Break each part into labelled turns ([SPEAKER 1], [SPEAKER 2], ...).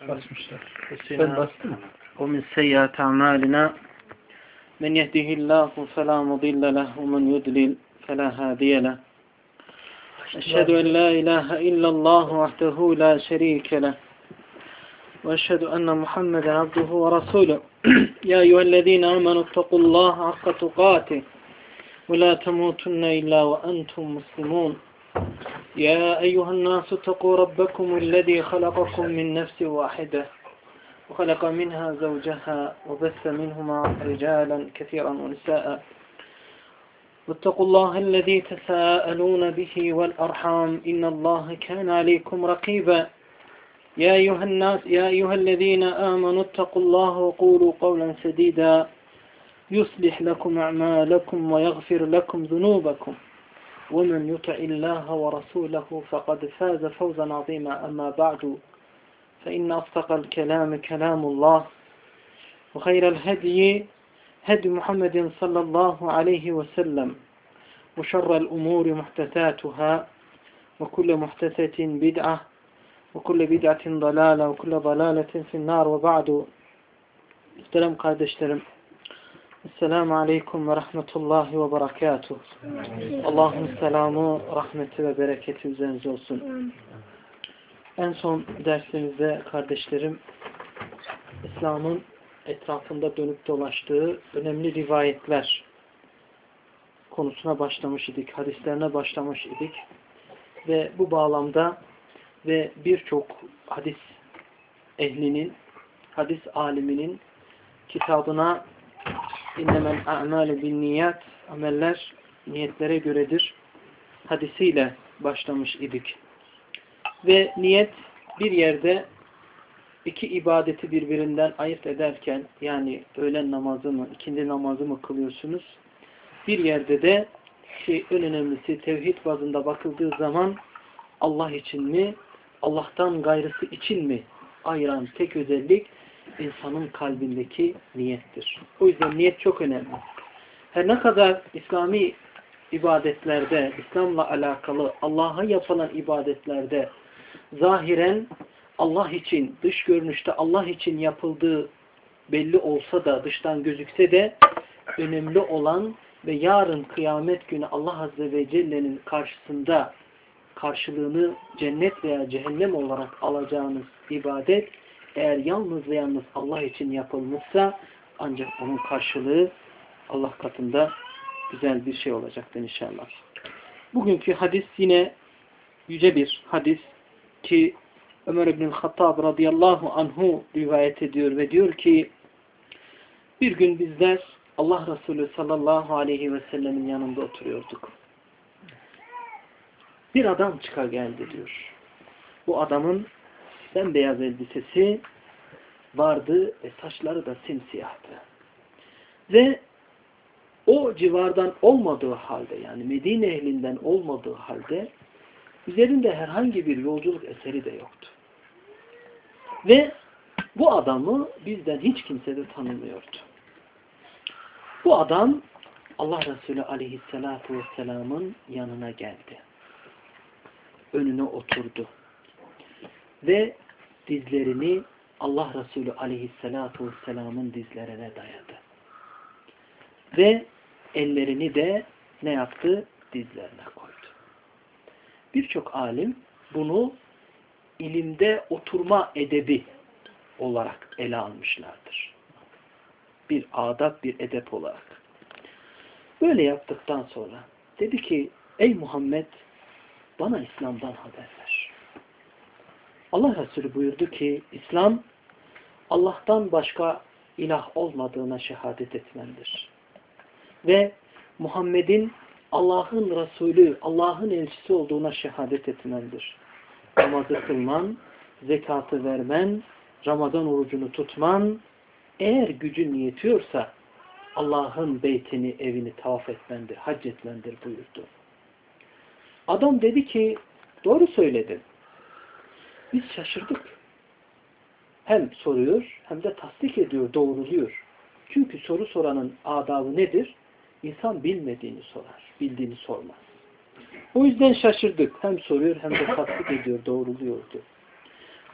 [SPEAKER 1] basmışlar. Ben bastım.
[SPEAKER 2] ومن سيئات أعمالنا من يهده الله فلا مضل له ومن يضلل فلا هادي له أشهد أن لا إله إلا الله وحده لا شريك له وأشهد أن محمدا عبده ورسوله يا أيها الذين آمنوا اتقوا الله حق تقاته ولا تموتن إلا وأنتم مسلمون يا أيها الناس اتقوا ربكم الذي خلقكم من نفس واحدة وخلق منها زوجها وبث منهما رجالا كثيرا ونساء واتقوا الله الذي تساءلون به والأرحام إن الله كان عليكم رقيبا يا أيها الذين آمنوا اتقوا الله وقولوا قولا سديدا يصلح لكم أعمالكم ويغفر لكم ذنوبكم ومن يطع الله ورسوله فقد فاز فوزا عظيما أما بعد فإن أصدق الكلام كلام الله وخير الهدي هدي محمد صلى الله عليه وسلم وشر الأمور محدثاتها وكل محدثة بدعة وكل بدعة ضلالة وكل ضلالة في النار وبعد Muhterem kardeşlerim, Esselamu Aleyküm ve Rahmetullahi ve Berekatuhu. Allah'ın selamı, rahmeti ve bereketi üzerinize olsun. En son dersimizde kardeşlerim, İslam'ın etrafında dönüp dolaştığı önemli rivayetler konusuna başlamış idik, hadislerine başlamış idik. Ve bu bağlamda ve birçok hadis ehlinin, hadis aliminin kitabına İnnemel a'mâle binniyat, ameller niyetlere göredir hadisiyle başlamış idik. Ve niyet bir yerde iki ibadeti birbirinden ayırt ederken, yani öğlen namazı mı, ikindi namazı mı kılıyorsunuz? Bir yerde de en önemlisi tevhid bazında bakıldığı zaman Allah için mi, Allah'tan gayrısı için mi ayıran tek özellik insanın kalbindeki niyettir. O yüzden niyet çok önemli. Her ne kadar İslami ibadetlerde, İslam'la alakalı Allah'a yapılan ibadetlerde zahiren Allah için, dış görünüşte Allah için yapıldığı belli olsa da, dıştan gözükse de önemli olan ve yarın kıyamet günü Allah Azze ve Celle'nin karşısında karşılığını cennet veya cehennem olarak alacağınız ibadet eğer yalnız ve yalnız Allah için yapılmışsa ancak onun karşılığı Allah katında güzel bir şey olacaktır inşallah. Bugünkü hadis yine yüce bir hadis ki Ömer İbn Hattab radıyallahu anhu rivayet ediyor ve diyor ki bir gün bizler Allah Resulü sallallahu aleyhi ve sellemin yanında oturuyorduk. Bir adam çıka geldi diyor. Bu adamın bembeyaz elbisesi vardı ve saçları da simsiyahtı. Ve o civardan olmadığı halde, yani Medine ehlinden olmadığı halde üzerinde herhangi bir yolculuk eseri de yoktu. Ve bu adamı bizden hiç kimse de tanımıyordu. Bu adam Allah Resulü aleyhissalatu vesselamın yanına geldi. Önüne oturdu. Ve dizlerini Allah Resulü aleyhissalatu vesselamın dizlerine dayadı. Ve ellerini de ne yaptı? Dizlerine koydu. Birçok alim bunu ilimde oturma edebi olarak ele almışlardır. Bir adab, bir edep olarak. Böyle yaptıktan sonra dedi ki ey Muhammed bana İslam'dan haber ver. Allah Resulü buyurdu ki İslam Allah'tan başka ilah olmadığına şehadet etmendir. Ve Muhammed'in Allah'ın Resulü, Allah'ın elçisi olduğuna şehadet etmendir. Namazı kılman, zekatı vermen, Ramazan orucunu tutman, eğer gücün yetiyorsa Allah'ın beytini, evini tavaf etmendir, hac etmendir buyurdu. Adam dedi ki doğru söyledin. Biz şaşırdık. Hem soruyor hem de tasdik ediyor, doğruluyor. Çünkü soru soranın adabı nedir? İnsan bilmediğini sorar, bildiğini sormaz. O yüzden şaşırdık. Hem soruyor hem de tasdik ediyor, doğruluyordu.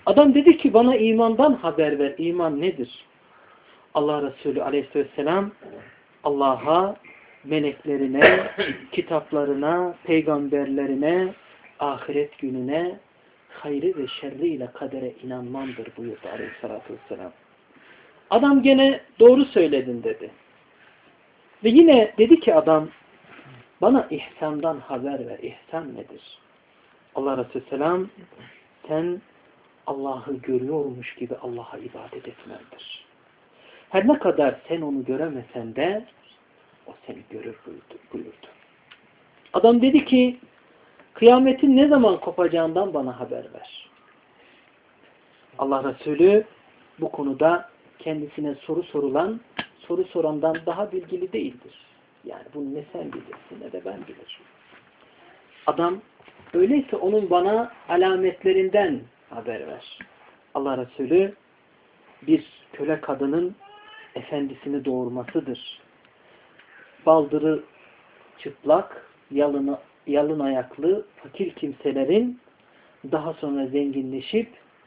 [SPEAKER 2] Adam dedi ki bana imandan haber ver. İman nedir? Allah Resulü aleyhisselam Allah'a, meleklerine, kitaplarına, peygamberlerine, ahiret gününe, hayrı ve şerriyle kadere inanmandır buyurdu aleyhissalatü vesselam. Adam gene doğru söyledin dedi. Ve yine dedi ki adam bana ihsandan haber ver. İhsan nedir? Allah Resulü selam sen Allah'ı görüyormuş gibi Allah'a ibadet etmendir. Her ne kadar sen onu göremesen de o seni görür buyurdu. Adam dedi ki kıyametin ne zaman kopacağından bana haber ver. Allah Resulü bu konuda kendisine soru sorandan daha bilgili değildir. Yani bunu ne sen bilirsin ne de ben bilirim. Adam öyleyse onun bana alametlerinden haber ver. Allah Resulü bir köle kadının efendisini doğurmasıdır. Baldırı çıplak, yalın ayaklı, fakir kimselerin daha sonra zenginleşip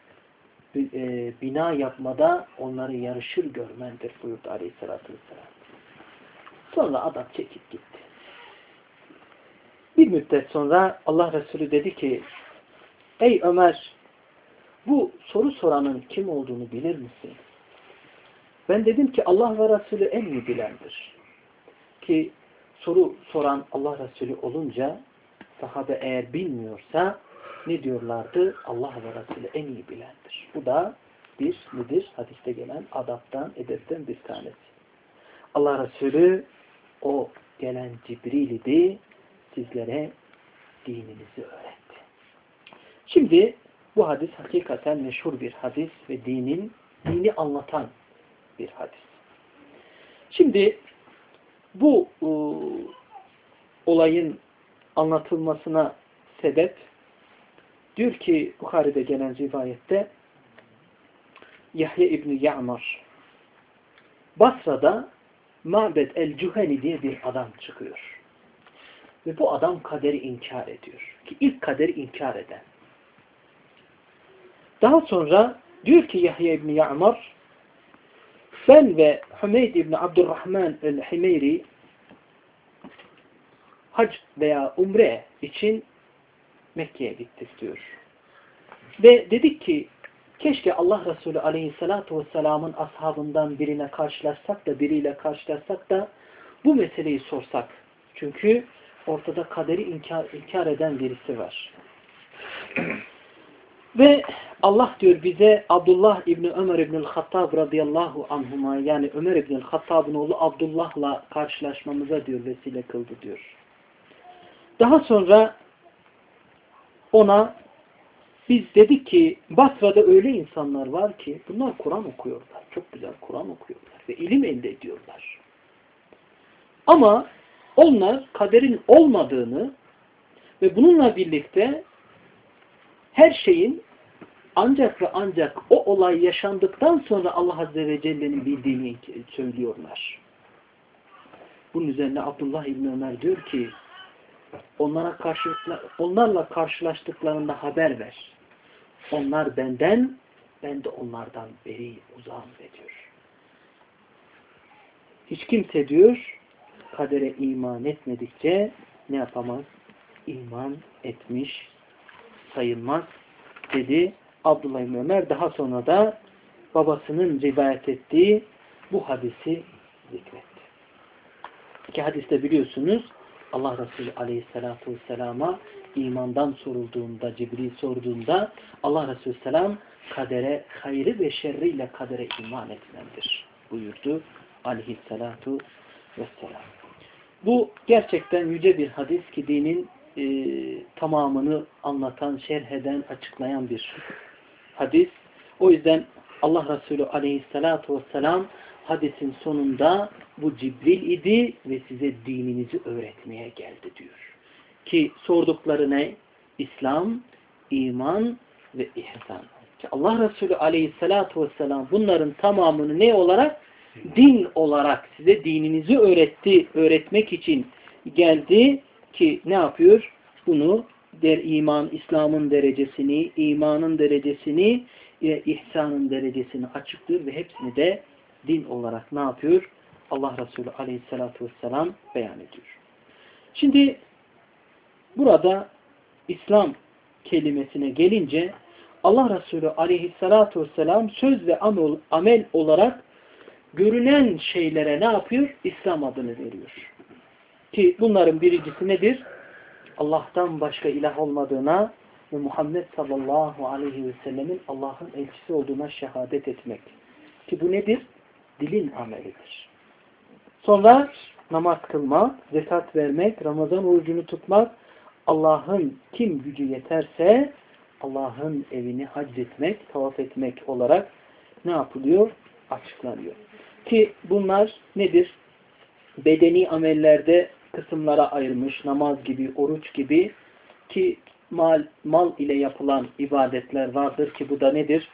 [SPEAKER 2] bina yapmada onları yarışır görmendir buyurdu aleyhissalatü vesselam. Sonra adam çekip gitti. Bir müddet sonra Allah Resulü dedi ki ey Ömer bu soru soranın kim olduğunu bilir misin? Ben dedim ki Allah ve Resulü en iyi bilendir. Ki soru soran Allah Resulü olunca sahabe eğer bilmiyorsa ne diyorlardı? Allah ve Resulü en iyi bilendir. Bu da bir nedir? Hadiste gelen adaptan, edepten bir tanesi. Allah Resulü o gelen Cibril idi. Sizlere dininizi öğretti. Şimdi bu hadis hakikaten meşhur bir hadis ve dini anlatan bir hadis. Şimdi bu olayın anlatılmasına sebep diyor ki Bukhari'de gelen rivayette Yahya İbni Ya'mar Basra'da Ma'bed el-Cüheni diye bir adam çıkıyor. Ve bu adam kaderi inkar ediyor. Ki ilk kaderi inkar eden. Daha sonra diyor ki Yahya İbni Ya'mar ben ve Hümeyd İbni Abdurrahman el-Himeyri hac veya umre için Mekke'ye gittik diyor. Ve dedik ki keşke Allah Resulü aleyhissalatu vesselamın ashabından biriyle karşılaşsak da bu meseleyi sorsak. Çünkü ortada kaderi inkar eden birisi var. Ve Allah diyor bize Abdullah İbni Ömer İbni'l Hattab radıyallahu anhuma yani Ömer İbni'l Hattab'ın oğlu Abdullah'la karşılaşmamıza diyor vesile kıldı diyor. Daha sonra ona biz dedik ki Basra'da öyle insanlar var ki bunlar Kur'an okuyorlar. Çok güzel Kur'an okuyorlar ve ilim elde ediyorlar. Ama onlar kaderin olmadığını ve bununla birlikte her şeyin ancak ve ancak o olay yaşandıktan sonra Allah Azze ve Celle'nin bildiğini söylüyorlar. Bunun üzerine Abdullah İbni Ömer diyor ki onlarla karşılaştıklarında haber ver. Onlar benden, ben de onlardan beri uzağım diyor. Hiç kimse diyor kadere iman etmedikçe ne yapamaz? İman etmiş sayılmaz dedi Abdullah İbni Ömer. Daha sonra da babasının rivayet ettiği bu hadisi zikretti. Ki hadiste biliyorsunuz Allah Resulü aleyhissalatu vesselama imandan sorulduğunda, Cibril sorduğunda Allah Resulü selam kadere, hayrı ve şerriyle kadere iman etmendir buyurdu aleyhissalatu vesselam. Bu gerçekten yüce bir hadis ki dinin tamamını anlatan, şerh eden, açıklayan bir hadis. O yüzden Allah Resulü aleyhissalatu vesselam hadisin sonunda bu Cibril idi ve size dininizi öğretmeye geldi diyor. Ki sordukları ne? İslam, iman ve ihsan. Ki Allah Resulü aleyhissalatu vesselam bunların tamamını ne olarak? Din olarak size dininizi öğretmek için geldi ki ne yapıyor? Bunu İslam'ın derecesini, imanın derecesini, ve ihsanın derecesini açıklıyor ve hepsini de din olarak ne yapıyor? Allah Resulü aleyhissalatu vesselam beyan ediyor. Şimdi burada İslam kelimesine gelince Allah Resulü aleyhissalatu vesselam söz ve amel olarak görünen şeylere ne yapıyor? İslam adını veriyor. Ki bunların birincisi nedir? Allah'tan başka ilah olmadığına ve Muhammed sallallahu aleyhi ve sellemin Allah'ın elçisi olduğuna şehadet etmek. Ki bu nedir? Dilin amelidir. Sonra namaz kılmak, zekat vermek, Ramazan orucunu tutmak, Allah'ın kim gücü yeterse Allah'ın evini hac etmek, tavaf etmek olarak ne yapılıyor? Açıklanıyor. Ki bunlar nedir? Bedeni amellerde kısımlara ayırmış, namaz gibi, oruç gibi, ki mal ile yapılan ibadetler vardır ki bu da nedir?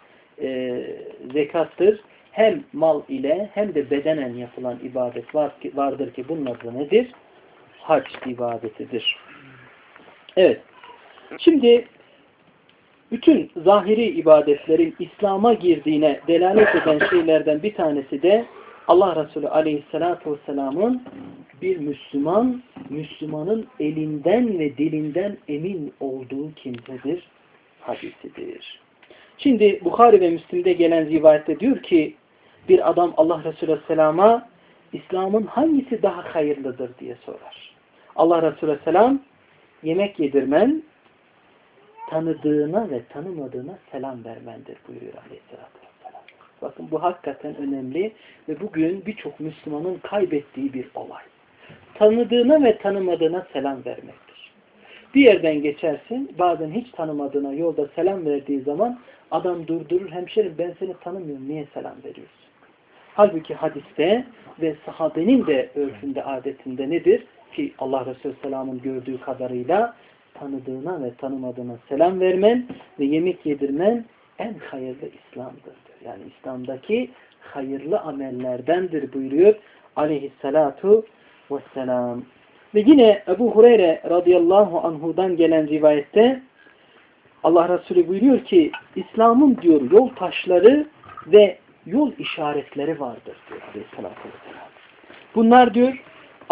[SPEAKER 2] Zekattır. Hem mal ile hem de bedenen yapılan ibadet vardır ki bunun adı nedir? Hac ibadetidir. Evet. Şimdi bütün zahiri ibadetlerin İslam'a girdiğine delalet eden şeylerden bir tanesi de Allah Resulü aleyhissalatu vesselamın bir Müslümanın elinden ve dilinden emin olduğu kimsedir hadisidir. Şimdi Bukhari ve Müslim'de gelen rivayette diyor ki bir adam Allah Resulü Aleyhisselam'a İslam'ın hangisi daha hayırlıdır diye sorar. Allah Resulü Aleyhisselam yemek yedirmen, tanıdığına ve tanımadığına selam vermendir buyuruyor Aleyhisselatü Vesselam. Bakın bu hakikaten önemli ve bugün birçok Müslümanın kaybettiği bir olay. Tanıdığına ve tanımadığına selam vermektir. Bir yerden geçersin, bazen hiç tanımadığına yolda selam verdiği zaman adam durdurur, hemşerim ben seni tanımıyorum, niye selam veriyorsun? Halbuki hadiste ve sahabenin de örfünde, adetinde nedir? Ki Allah Resulü Selam'ın gördüğü kadarıyla tanıdığına ve tanımadığına selam vermen ve yemek yedirmen en hayırlı İslam'dır diyor. Yani İslam'daki hayırlı amellerdendir buyuruyor aleyhissalatu vesselam. Ve yine Ebu Hureyre radıyallahu anhudan gelen rivayette Allah Resulü buyuruyor ki İslam'ın diyor yol taşları ve yol işaretleri vardır diyor aleyhissalatü vesselam. Bunlar diyor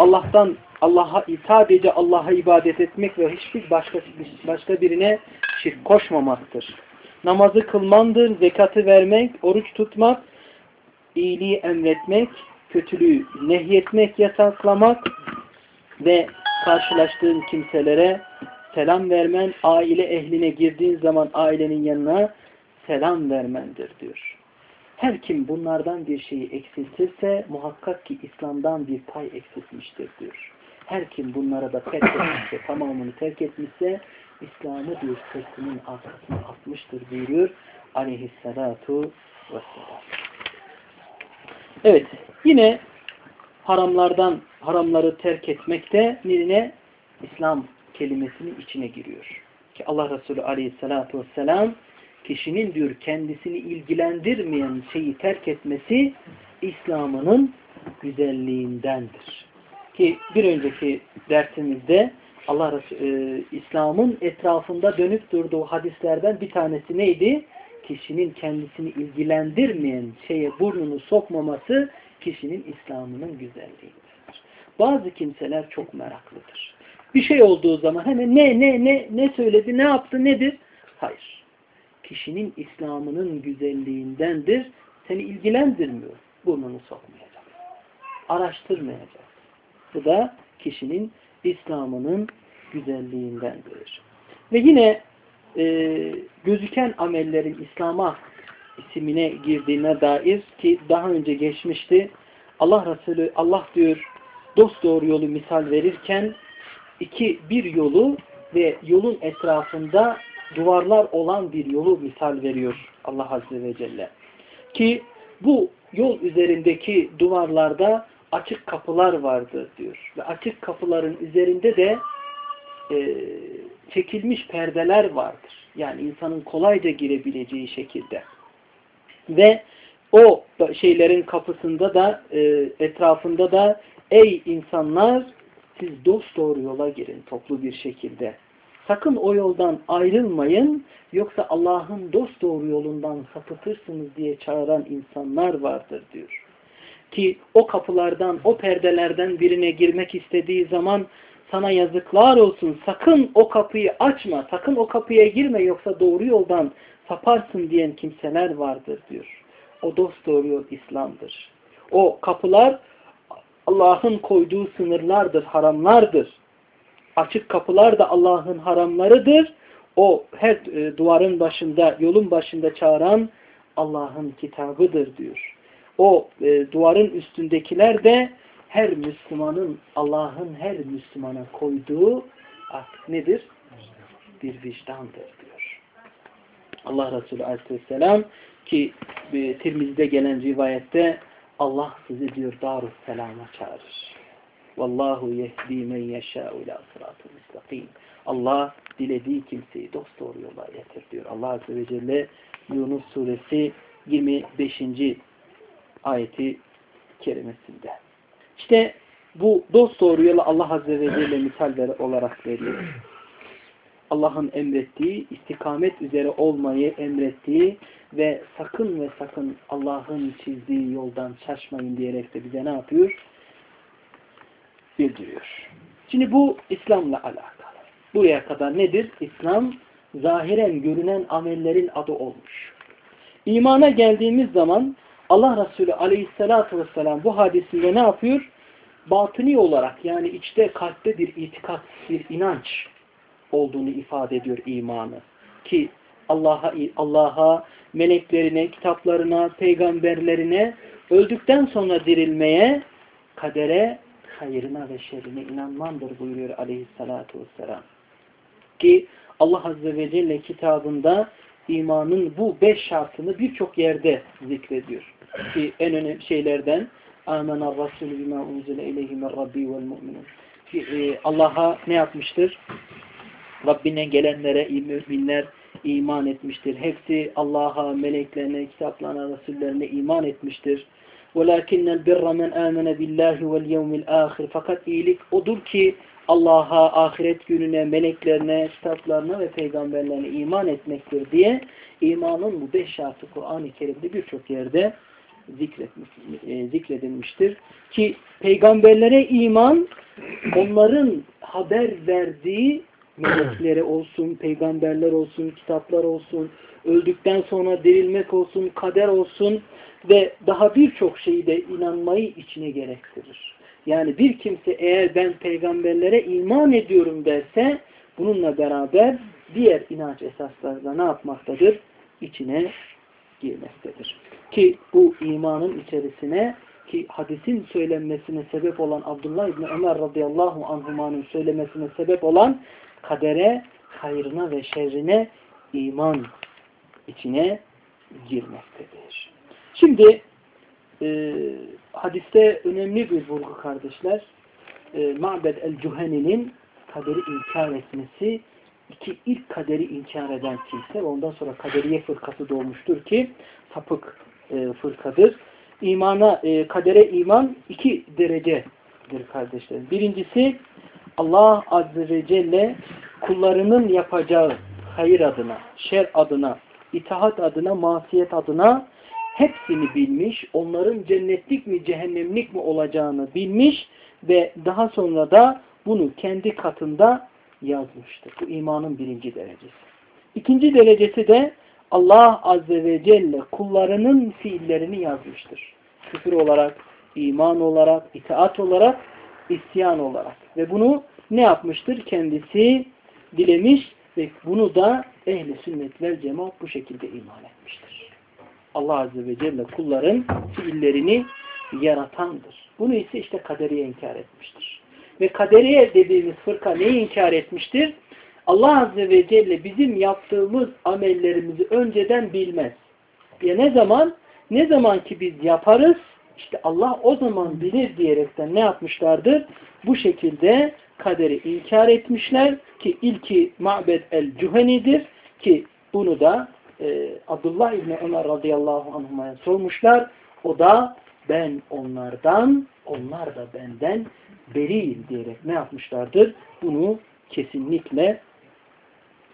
[SPEAKER 2] sadece Allah'a ibadet etmek ve hiçbir başka birine şirk koşmamaktır. Namazı kılmandır, zekatı vermek, oruç tutmak, iyiliği emretmek, kötülüğü nehyetmek, yasaklamak ve karşılaştığın kimselere selam vermen, aile ehline girdiğin zaman ailenin yanına selam vermendir diyor. Her kim bunlardan bir şeyi eksiltirse muhakkak ki İslam'dan bir pay eksiltmiştir diyor. Her kim bunlara da terk etmişse, tamamını terk etmişse İslam'ı diyor sırtının arkasına atmıştır buyuruyor aleyhissalatu vesselam. Evet, yine haramları terk etmek de yine İslam kelimesinin içine giriyor. Ki Allah Resulü aleyhissalatu vesselam kişinin diyor kendisini ilgilendirmeyen şeyi terk etmesi İslam'ının güzelliğindendir. Ki bir önceki dersimizde Allah Resulü İslam'ın etrafında dönüp durduğu hadislerden bir tanesi neydi? Kişinin kendisini ilgilendirmeyen şeye burnunu sokmaması kişinin İslam'ının güzelliğidir. Bazı kimseler çok meraklıdır. Bir şey olduğu zaman hemen ne söyledi, ne yaptı, nedir? Hayır. Kişinin İslam'ının güzelliğindendir. Seni ilgilendirmiyor. Burnunu sokmayacak. Araştırmayacak. Bu da kişinin İslam'ının güzelliğindendir. Ve yine gözüken amellerin İslam'a isimine girdiğine dair ki daha önce geçmişti. Allah Resulü diyor dosdoğru yolu misal verirken bir yolu ve yolun etrafında duvarlar olan bir yolu misal veriyor Allah Azze ve Celle. Ki bu yol üzerindeki duvarlarda açık kapılar vardır diyor. Ve açık kapıların üzerinde de çekilmiş perdeler vardır. Yani insanın kolayca girebileceği şekilde. Ve o şeylerin kapısında da etrafında da ey insanlar siz dosdoğru yola girin toplu bir şekilde.
[SPEAKER 3] Sakın o yoldan ayrılmayın, yoksa Allah'ın dosdoğru yolundan sapıtırsınız diye çağıran insanlar vardır diyor. Ki o kapılardan, o perdelerden birine girmek istediği zaman sana yazıklar olsun, sakın o kapıyı açma, sakın o kapıya girme yoksa doğru yoldan saparsın diyen kimseler vardır diyor. O dosdoğru yol İslam'dır. O kapılar Allah'ın koyduğu sınırlardır, haramlardır. Açık kapılar da Allah'ın haramlarıdır. O her duvarın başında, yolun başında çağıran Allah'ın kitabıdır diyor. O duvarın üstündekiler de her Müslümanın, Allah'ın her Müslümana koyduğu artık nedir? Bir vicdandır diyor. Allah Resulü Aleyhisselam ki Tirmizi'de gelen rivayette Allah sizi diyor Darüsselam'a çağırır. Vallahu yehdi men yeşâ'u ilâ sıratı müstakîm. Allah dilediği kimseyi dosdoğru yola iletir diyor. Allah Azze ve Celle Yunus suresi 25. ayeti kerimesinde. İşte bu dosdoğru yola Allah Azze ve Celle misaller olarak veriyor. Allah'ın emrettiği, istikamet üzere olmayı emrettiği ve sakın ve sakın Allah'ın çizdiği yoldan şaşmayın diyerek de bize ne yapıyor? Bildiriyor. Şimdi bu İslam'la alakalı. Buraya kadar nedir? İslam zahiren görünen amellerin adı olmuş. İmana geldiğimiz zaman Allah Resulü Aleyhisselatü Vesselam bu hadisinde ne yapıyor? Batıni olarak yani içte kalpte bir itikat, bir inanç olduğunu ifade ediyor imanı. Ki Allah'a, meleklerine, kitaplarına, peygamberlerine, öldükten sonra dirilmeye, kadere, hayrına ve şerrine inanmandır buyuruyor Aleyhisselatü Vesselam. Ki Allah Azze ve Celle kitabında imanın bu 5 şartını birçok yerde zikrediyor. Ki en önemli şeylerden Âmenâ Rasûlü bimâ unzile ileyhi min Rabbi vel mu'minun. Allah'a ne yapmıştır? Rabbine gelenlere müminler iman etmiştir. Hepsi Allah'a, meleklerine, kitaplarına, rasullerine iman etmiştir. وَلَاكِنَّ الْبِرَّ مَنْ آمَنَ بِاللّٰهِ وَالْيَوْمِ الْآخِرِ. Fakat iyilik odur ki Allah'a, ahiret gününe, meleklerine, kitaplarına ve peygamberlerine iman etmektir diye imanın bu 5 şartı Kur'an-ı Kerim'de birçok yerde zikredilmiştir. Ki peygamberlere iman, onların haber verdiği meleklere olsun, peygamberler olsun, kitaplar olsun, öldükten sonra dirilmek olsun, kader olsun ve daha birçok şeyi de inanmayı içine gerektirir. Yani bir kimse eğer ben peygamberlere iman ediyorum derse bununla beraber diğer inanç esaslarına ne yapmaktadır? İçine girmektedir. Ki bu imanın içerisine ki hadisin söylenmesine sebep olan Abdullah İbni Ömer radıyallahu anhumanın söylemesine sebep olan kadere, hayrına ve şerrine iman içine girmektedir. Şimdi hadiste önemli bir vurgu kardeşler. Ma'bed el-Cüheni'nin kaderi inkar etmesi, ilk kaderi inkar eden kimse ve ondan sonra kaderiye fırkası doğmuştur ki sapık fırkadır. Kadere iman 2 derecedir kardeşler. Birincisi Allah Azze ve Celle kullarının yapacağı hayır adına, şer adına, itaat adına, masiyet adına hepsini bilmiş, onların cennetlik mi cehennemlik mi olacağını bilmiş ve daha sonra da bunu kendi katında yazmıştır. Bu imanın 1. derecesi. 2. derecesi de Allah Azze ve Celle kullarının fiillerini yazmıştır. Küfür olarak, iman olarak, itaat olarak, isyan olarak. Ve bunu ne yapmıştır? Kendisi dilemiş ve bunu da ehli sünnet vel cemaat bu şekilde iman etmiştir. Allah Azze ve Celle kulların fiillerini yaratandır. Bunu ise işte kaderiye inkar etmiştir. Ve kaderiye dediğimiz fırka neyi inkar etmiştir? Allah Azze ve Celle bizim yaptığımız amellerimizi önceden bilmez. Ya ne zaman ki biz yaparız, işte Allah o zaman bilir diyerekten ne yapmışlardır? Bu şekilde kaderi inkar etmişler ki ilki Ma'bed el-Cüheni'dir ki bunu da Abdullah İbni Ömer radıyallahu anhuma'ya sormuşlar. O da ben onlardan, onlar da benden beriyim diyerek ne yapmışlardır? Bunu kesinlikle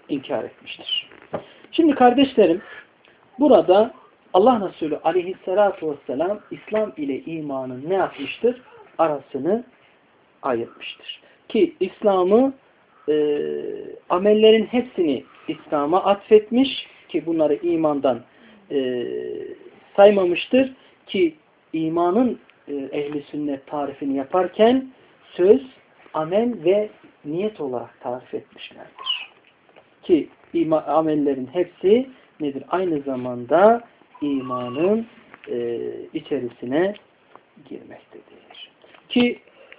[SPEAKER 3] inkar etmiştir. Şimdi kardeşlerim, burada Allah Resulü aleyhissalatu vesselam İslam ile imanın ne yapmıştır? Arasını ayırmıştır. Ki İslam'ı amellerin hepsini İslam'a atfetmiş ki bunları imandan saymamıştır ki imanın ehli sünnet tarifini yaparken söz, amel ve niyet olarak tarif etmişlerdir. Ki amellerin hepsi nedir? Aynı zamanda imanın içerisine girmektedir. Ki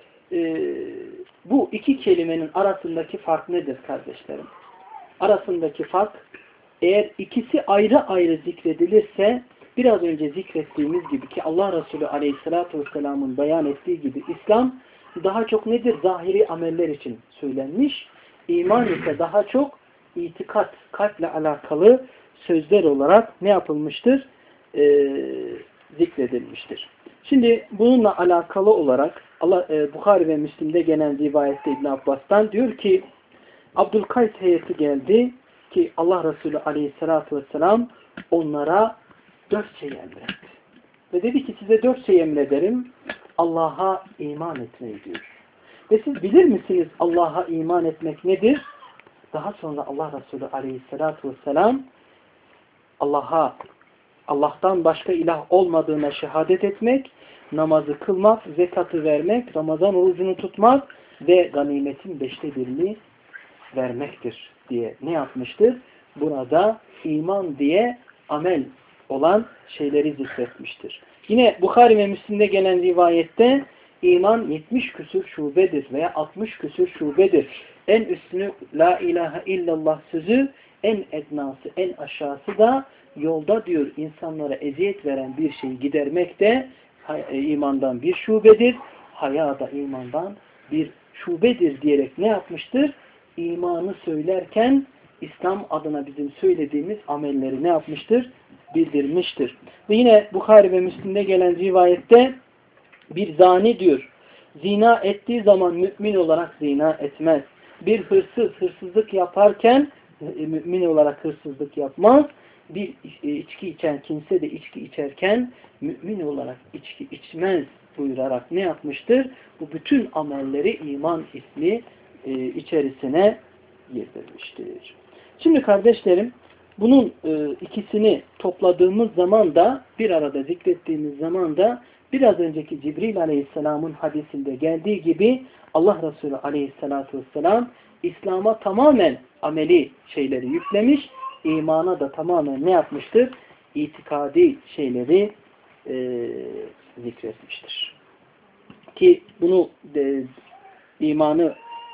[SPEAKER 3] bu iki kelimenin arasındaki fark nedir kardeşlerim? Arasındaki fark, eğer ikisi ayrı ayrı zikredilirse, biraz önce zikrettiğimiz gibi ki Allah Resulü Aleyhisselatü Vesselam'ın beyan ettiği gibi İslam daha çok nedir? Zahiri ameller için söylenmiş. İman ise daha çok itikat, kalple alakalı sözler olarak ne yapılmıştır? Zikredilmiştir. Şimdi bununla alakalı olarak Bukhari ve Müslim'de gelen rivayette İbn Abbas'tan diyor ki Abdülkays heyeti geldi ki Allah Resulü Aleyhisselatü Vesselam onlara 4 şey emretti. Ve dedi ki size 4 şey emrederim. Allah'a iman etmeyi diyor. Ve siz bilir misiniz Allah'a iman etmek nedir? Daha sonra Allah Resulü Aleyhisselatü Vesselam Allah'tan başka ilah olmadığına şehadet etmek, namazı kılmak, zekatı vermek, Ramazan orucunu tutmak ve ganimetin 5'te 1'ini vermektir diye ne yapmıştır? Burada iman diye amel olan şeyleri zikretmiştir. Yine Bukhari ve Müslim'de gelen rivayette iman 70 küsur şubedir veya 60 küsur şubedir. En üstünü la ilahe illallah sözü, en ednası, en aşağısı da yolda diyor insanlara eziyet veren bir şeyi gidermek de imandan bir şubedir. Haya da imandan bir şubedir diyerek ne yapmıştır? İmanı söylerken İslam adına bizim söylediğimiz amelleri ne yapmıştır? Bildirmiştir. Ve yine Bukhari ve Müslim'de gelen rivayette bir zani diyor. Zina ettiği zaman mümin olarak zina etmez. Bir hırsız hırsızlık yaparken mümin olarak hırsızlık yapmaz. Bir içki içen kimse de içki içerken mümin olarak içki içmez buyurarak ne yapmıştır? Bu bütün amelleri iman ismi içerisine girdirmiştir. Şimdi kardeşlerim bunun ikisini topladığımız zaman da bir arada zikrettiğimiz zaman da biraz önceki Cibril Aleyhisselam'ın hadisinde geldiği gibi Allah Resulü Aleyhisselatü Vesselam İslam'a tamamen ameli şeyleri yüklemiş, imana da tamamen ne yapmıştır? İtikadi şeyleri zikretmiştir. Ki bunu imanı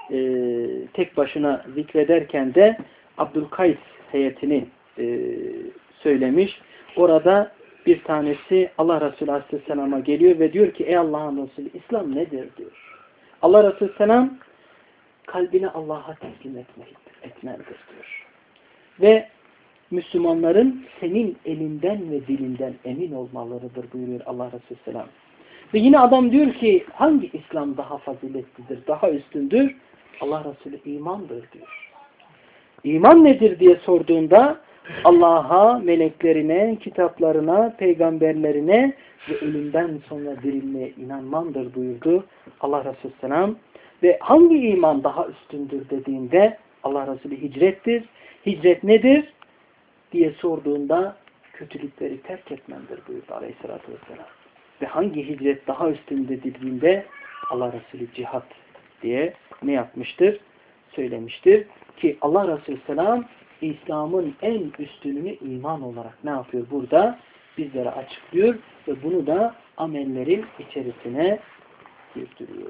[SPEAKER 3] tek başına zikrederken de Abdülkays heyetini söylemiş. Orada bir tanesi Allah Resulü Aleyhisselam'a geliyor ve diyor ki ey Allah'ın Resulü İslam nedir diyor. Allah Resulü Selam kalbini Allah'a teslim etmendir diyor. Ve Müslümanların senin elinden ve dilinden emin olmalarıdır buyuruyor Allah Resulü Selam. Ve yine adam diyor ki hangi İslam daha faziletlidir, daha üstündür? Allah Resulü imandır diyor. İman nedir diye sorduğunda Allah'a, meleklerine, kitaplarına, peygamberlerine ve ölümden sonra dirilmeye inanmandır buyurdu Allah Resulü Selam. Ve hangi iman daha üstündür dediğinde Allah Resulü hicrettir. Hicret nedir diye sorduğunda kötülükleri terk etmendir buyurdu Aleyhisselatü Vesselam. Ve hangi hicret daha üstünde dediğinde Allah Resulü cihat diye ne yapmıştır? Söylemiştir. Ki Allah Resulü Selam İslam'ın en üstününü iman olarak ne yapıyor burada? Bizlere açıklıyor ve bunu da amellerin içerisine girdiriyor.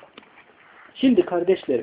[SPEAKER 3] Şimdi kardeşlerim,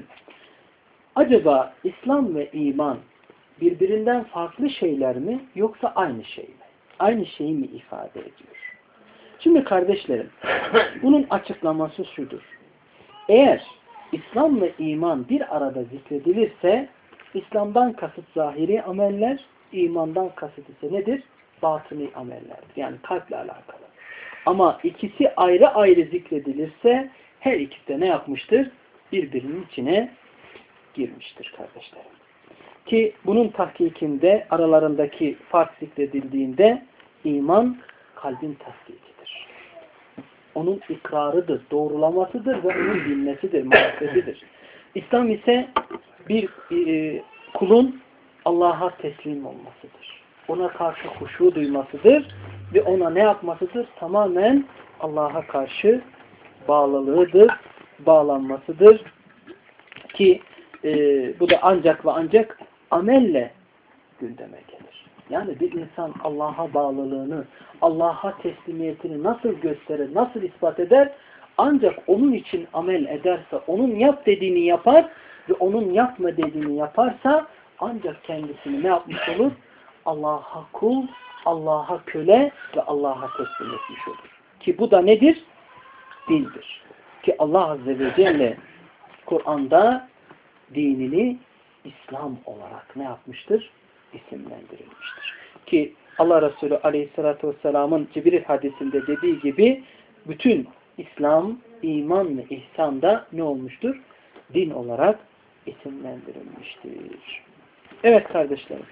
[SPEAKER 3] acaba İslam ve iman birbirinden farklı şeyler mi yoksa aynı şey mi? Aynı şeyi mi ifade ediyor? Şimdi kardeşlerim, bunun açıklaması şudur. Eğer İslam ve iman bir arada zikredilirse İslam'dan kasıt zahiri ameller, imandan kasıt ise nedir? Batini amellerdir. Yani kalple alakalı. Ama ikisi ayrı ayrı zikredilirse her ikisi de ne yapmıştır? Birbirinin içine girmiştir kardeşlerim. Ki bunun tahkikinde aralarındaki fark zikredildiğinde iman kalbin tasdikidir. Onun ikrarıdır, doğrulamasıdır ve onun bilmesidir, muhabbetidir. İslam ise bir kulun Allah'a teslim olmasıdır. Ona karşı huşu duymasıdır ve ona ne yapmasıdır? Tamamen Allah'a karşı bağlılığıdır, bağlanmasıdır ki bu da ancak ve ancak amelle gündeme gelir. Yani bir insan Allah'a bağlılığını, Allah'a teslimiyetini nasıl gösterir, nasıl ispat eder? Ancak onun için amel ederse, onun yap dediğini yapar ve onun yapma dediğini yaparsa ancak kendisini ne yapmış olur? Allah'a kul, Allah'a köle ve Allah'a teslim etmiş olur. Ki bu da nedir? Dindir. Ki Allah Azze ve Celle Kur'an'da dinini İslam olarak ne yapmıştır? İsimlendirilmiştir. Ki Allah Resulü Aleyhisselatü Vesselam'ın Cibril hadisinde dediği gibi bütün İslam, iman ve ihsan da ne olmuştur? Din olarak isimlendirilmiştir. Evet kardeşlerim.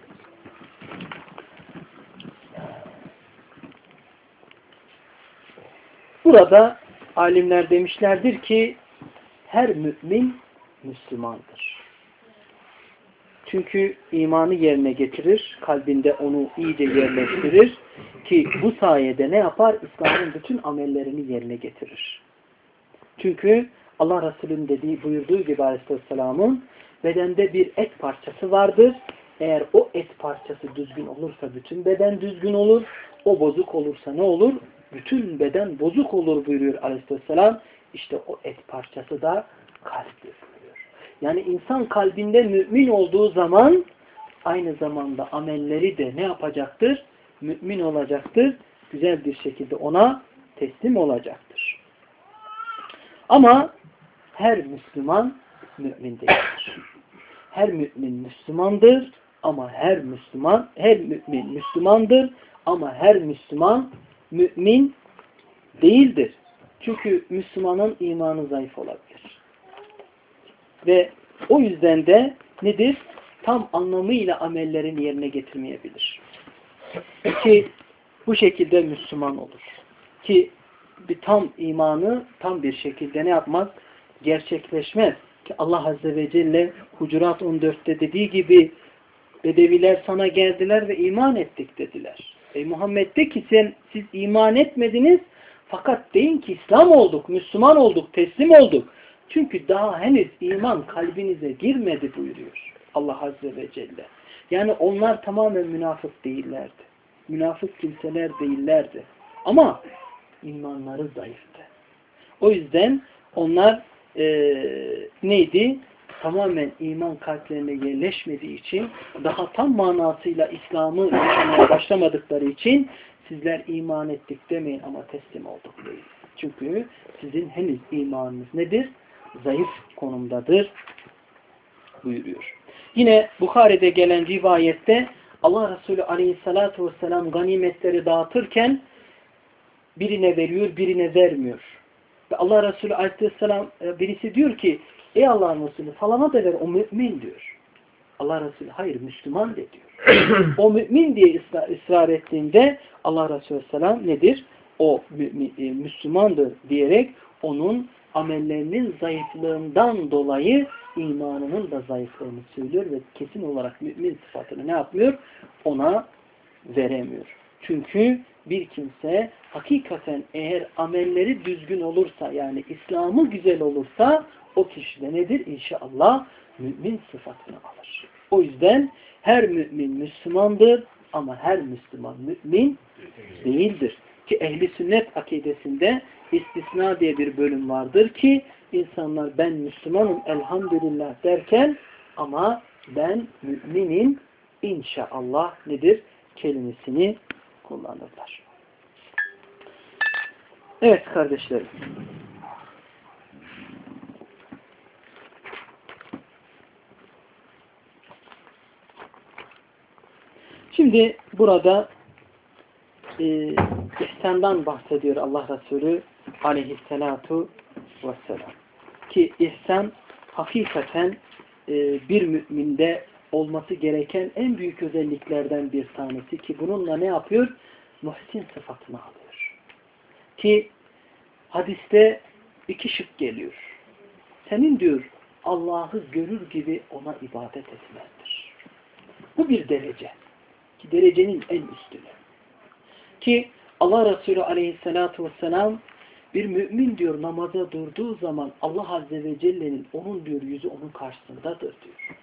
[SPEAKER 3] Burada alimler demişlerdir ki her mümin Müslümandır. Çünkü imanı yerine getirir, kalbinde onu iyice yerleştirir ki bu sayede ne yapar? İslam'ın bütün amellerini yerine getirir. Çünkü Allah Resulü'nün buyurduğu gibi Aleyhisselam'ın bedende bir et parçası vardır. Eğer o et parçası düzgün olursa bütün beden düzgün olur. O bozuk olursa ne olur? Bütün beden bozuk olur buyuruyor Aleyhisselam. İşte o et parçası da kalptir buyuruyor. Yani insan kalbinde mümin olduğu zaman aynı zamanda amelleri de ne yapacaktır? Mümin olacaktır. Güzel bir şekilde ona teslim olacaktır. Ama her Müslüman mümin değildir. Her mümin Müslümandır ama her mümin Müslümandır ama her Müslüman mümin değildir. Çünkü Müslümanın imanı zayıf olabilir. Ve o yüzden de nedir? Tam anlamıyla amellerini yerine getirmeyebilir. Ki bu şekilde Müslüman olur. Ki bir tam imanı tam bir şekilde ne yapmaz? Gerçekleşmez. Ki Allah Azze ve Celle Hucurat 14'te dediği gibi Bedeviler sana geldiler ve iman ettik dediler. Ey Muhammed de ki siz iman etmediniz fakat deyin ki İslam olduk, Müslüman olduk, teslim olduk. Çünkü daha henüz iman kalbinize girmedi buyuruyor Allah Azze ve Celle. Yani onlar tamamen münafık değillerdi. Münafık kimseler değillerdi. Ama imanları zayıftı. O yüzden onlar neydi? Tamamen iman kalplerine yerleşmediği için, daha tam manasıyla İslam'ı yaşamaya başlamadıkları için sizler iman ettik demeyin ama teslim olduk deyin. Çünkü sizin henüz imanınız nedir? Zayıf konumdadır buyuruyor. Yine Bukhari'de gelen rivayette Allah Resulü Aleyhisselatü Vesselam ganimetleri dağıtırken birine veriyor, birine vermiyor. Ve Allah Resulü Aleyhisselam birisi diyor ki ey Allah'ın Resulü falana da ver, o mümin diyor. Allah Resulü hayır Müslüman de diyor. O mümin diye ısrar ettiğinde Allah Resulü Aleyhisselam nedir? O Müslümandır diyerek onun amellerinin zayıflığından dolayı imanının da zayıflığını söylüyor ve kesin olarak mümin sıfatını ne yapmıyor? Ona veremiyor. Çünkü bir kimse hakikaten eğer amelleri düzgün olursa yani İslam'ı güzel olursa o kişi de nedir? İnşallah mümin sıfatını alır. O yüzden her mümin Müslümandır ama her Müslüman mümin değildir. Ki ehli sünnet akidesinde istisna diye bir bölüm vardır ki insanlar ben Müslümanım elhamdülillah derken ama ben müminim inşallah nedir? Kelimesini kullanırlar. Evet kardeşlerim. Şimdi burada ihsandan bahsediyor Allah Resulü aleyhissalatu vesselam. Ki ihsan hakikaten bir müminde olması gereken en büyük özelliklerden bir tanesi ki bununla ne yapıyor? Muhsin sıfatını alıyor. Ki hadiste iki şık geliyor. Senin diyor Allah'ı görür gibi ona ibadet etmendir. Bu bir derece. Ki derecenin en üstünü. Ki Allah Resulü aleyhissalatu vesselam bir mümin diyor namaza durduğu zaman Allah Azze ve Celle'nin onun diyor yüzü onun karşısındadır diyor.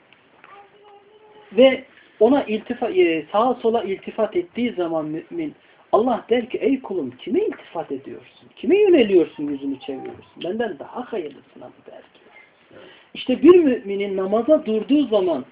[SPEAKER 3] Ve ona sağa sola iltifat ettiği zaman mümin Allah der ki ey kulum kime iltifat ediyorsun? Kime yöneliyorsun yüzünü çeviriyorsun? Benden daha hayırlısına mı der diyor. İşte bir müminin namaza durduğu zaman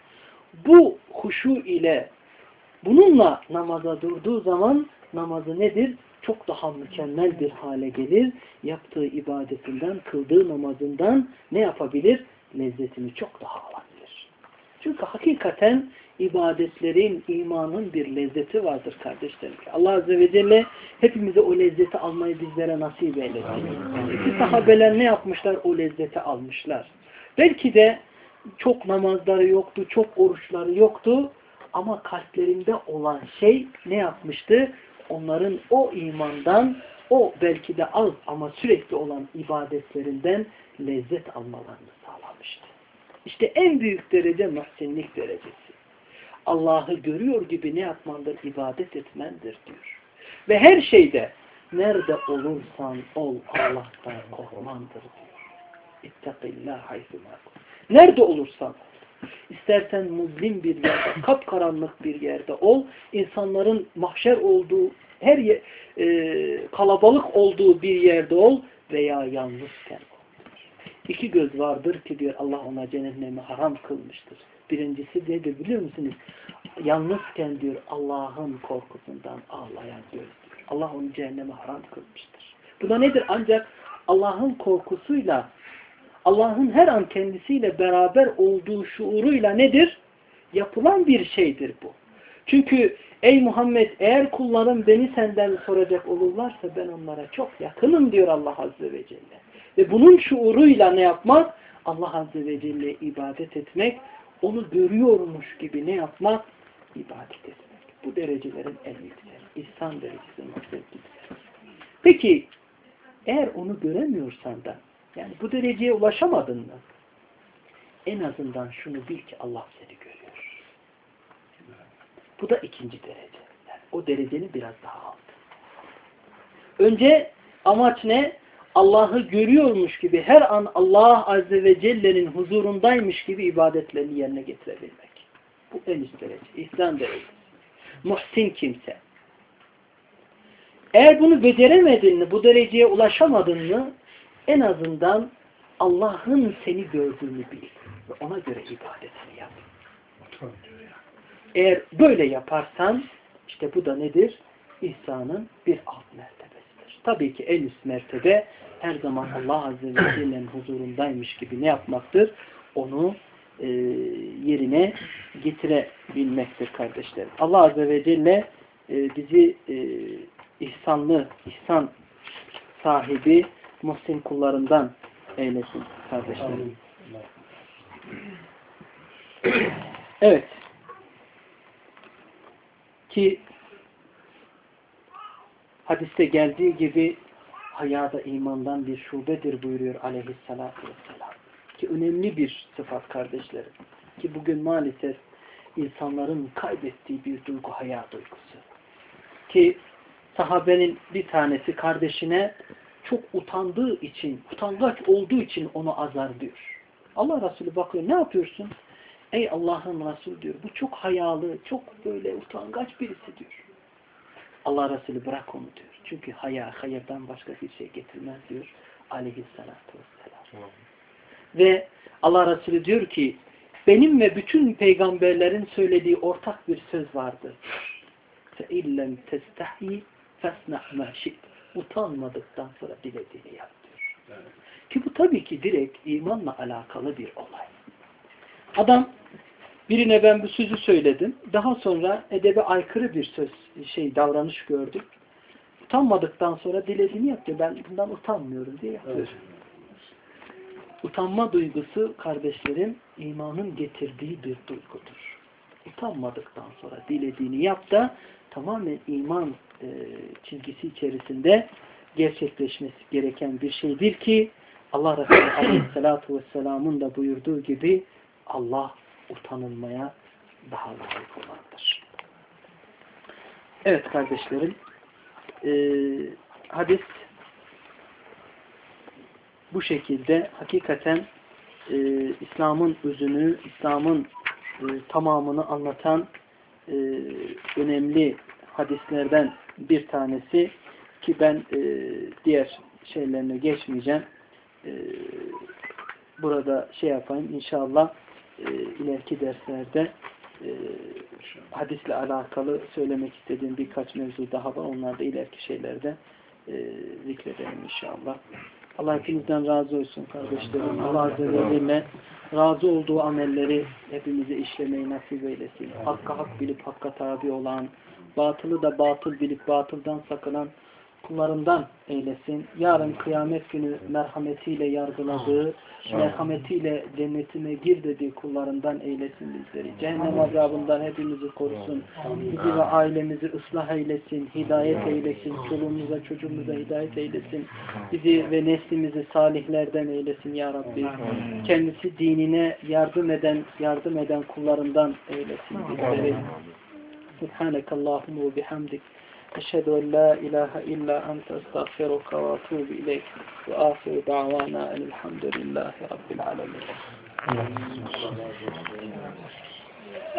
[SPEAKER 3] bu huşu ile bununla namaza durduğu zaman namazı nedir? Çok daha mükemmel bir hale gelir. Yaptığı ibadetinden, kıldığı namazından ne yapabilir? Lezzetini çok daha alabilir. Çünkü hakikaten ibadetlerin, imanın bir lezzeti vardır kardeşlerim. Allah Azze ve Celle hepimize o lezzeti almayı bizlere nasip eylesin. Ki sahabeler ne yapmışlar? O lezzeti almışlar. Belki de çok namazları yoktu, çok oruçları yoktu ama kalplerinde olan şey ne yapmıştı? Onların o imandan, o belki de az ama sürekli olan ibadetlerinden lezzet almalarını sağlamıştı. İşte en büyük derece muhsinlik derecesi. Allah'ı görüyor gibi ne yapmandır? İbadet etmendir diyor. Ve her şeyde nerede olursan ol Allah'tan korkmandır diyor. İttakillâh haythumâ kun. Nerede olursan ol. İstersen muzlim bir yerde, kapkaranlık bir yerde ol. İnsanların mahşer olduğu, her kalabalık olduğu bir yerde ol veya yalnızken ol. İki göz vardır ki diyor Allah ona cehennemi haram kılmıştır. Birincisi nedir biliyor musunuz? Yalnızken diyor Allah'ın korkusundan ağlayan göz diyor. Allah onu cehenneme haram kılmıştır. Bu da nedir? Ancak Allah'ın korkusuyla Allah'ın her an kendisiyle beraber olduğu şuuruyla nedir? Yapılan bir şeydir bu. Çünkü ey Muhammed eğer kullarım beni senden soracak olurlarsa ben onlara çok yakınım diyor Allah Azze ve Celle. Ve bunun şuuruyla ne yapmak? Allah Azze ve Celle'ye ibadet etmek, onu görüyormuş gibi ne yapmak? İbadet etmek. Bu derecelerin en yüksek. İhsan derecesi yüksektir. Peki eğer onu göremiyorsan da yani bu dereceye ulaşamadın mı? En azından şunu bil ki Allah seni görüyor. Bu da ikinci derece. Yani o derecenin biraz daha altı. Önce amaç ne? Allah'ı görüyormuş gibi her an Allah Azze ve Celle'nin huzurundaymış gibi ibadetlerini yerine getirebilmek. Bu en üst derece. İhsan derecesi. Muhsin kimse. Eğer bunu beceremedin mi, bu dereceye ulaşamadın mı en azından Allah'ın seni gördüğünü bil ve ona göre ibadetini yap. Eğer böyle yaparsan işte bu da nedir? İhsanın bir alt mertebesidir. Tabii ki en üst mertebe her zaman Allah Azze ve Celle'nin huzurundaymış gibi ne yapmaktır? Onu yerine getirebilmektir kardeşlerim. Allah Azze ve Celle bizi ihsan sahibi, muhsin kullarından eylesin kardeşlerim. Evet. Ki hadiste geldiği gibi hayada imandan bir şubedir buyuruyor aleyhissalatü vesselam. Ki önemli bir sıfat kardeşlerim. Ki bugün maalesef insanların kaybettiği bir duygu haya duygusu. Ki sahabenin bir tanesi kardeşine çok utandığı için, utangaç olduğu için onu azarlıyor. Allah Resulü bakıyor, ne yapıyorsun? Ey Allah'ın Resulü diyor, bu çok hayalı, çok böyle utangaç birisi diyor. Allah Resulü bırak onu diyor. Çünkü hayırdan başka bir şey getirmez diyor aleyhissalatü vesselam. Ve Allah Resulü diyor ki, benim ve bütün peygamberlerin söylediği ortak bir söz vardır. فَاِلَّمْ تَسْتَحْيِ فَاسْنَعْ مَا شِئْتِ. Utanmadıktan sonra dilediğini yap diyor. Ki bu tabii ki direkt imanla alakalı bir olay. Adam, birine ben bu sözü söyledim. Daha sonra edebe aykırı bir davranış gördük. Utanmadıktan sonra dilediğini yaptı. Ben bundan utanmıyorum diye yapıyor. Evet. Utanma duygusu kardeşlerim imanın getirdiği bir duygudur. utanmadıktan sonra dilediğini yap da tamamen iman çizgisi içerisinde gerçekleşmesi gereken bir şeydir ki Allah Resulü Aleyhisselatü Vesselam'ın da buyurduğu gibi Allah utanılmaya daha layık olandır. Evet kardeşlerim, hadis bu şekilde hakikaten İslam'ın özünü, İslam'ın tamamını anlatan önemli hadislerden bir tanesi ki ben diğer şeylerine geçmeyeceğim. Burada şey yapayım inşallah ileriki derslerde hadisle alakalı söylemek istediğim birkaç mevzu daha var. Onlar da ileriki şeylerde zikredelim inşallah. Allah hepinizden razı olsun kardeşlerim. Allah Azze ve Celle razı olduğu amelleri hepimize işlemeyi nasip eylesin. Hakka hak bilip hakka tabi olan, batılı da batıl bilip batıldan sakınan kullarından eylesin. Yarın kıyamet günü merhametiyle yargıladığı, merhametiyle cennetine gir dediği kullarından eylesin bizleri. Cehennem azabından hepimizi korusun. Bizi ve ailemizi ıslah eylesin, hidayet eylesin, çoluğumuza, çocuğumuza hidayet eylesin. Bizi ve neslimizi salihlerden eylesin ya Rabbi. Kendisi dinine yardım eden kullarından eylesin bizleri. Subhanekallahumma ve bihamdik. Eşhedü en la ilahe illa ente estağfiruka ve etûbü ileyk ve âhiru da'vana enelhamdülillahi rabbil alemin.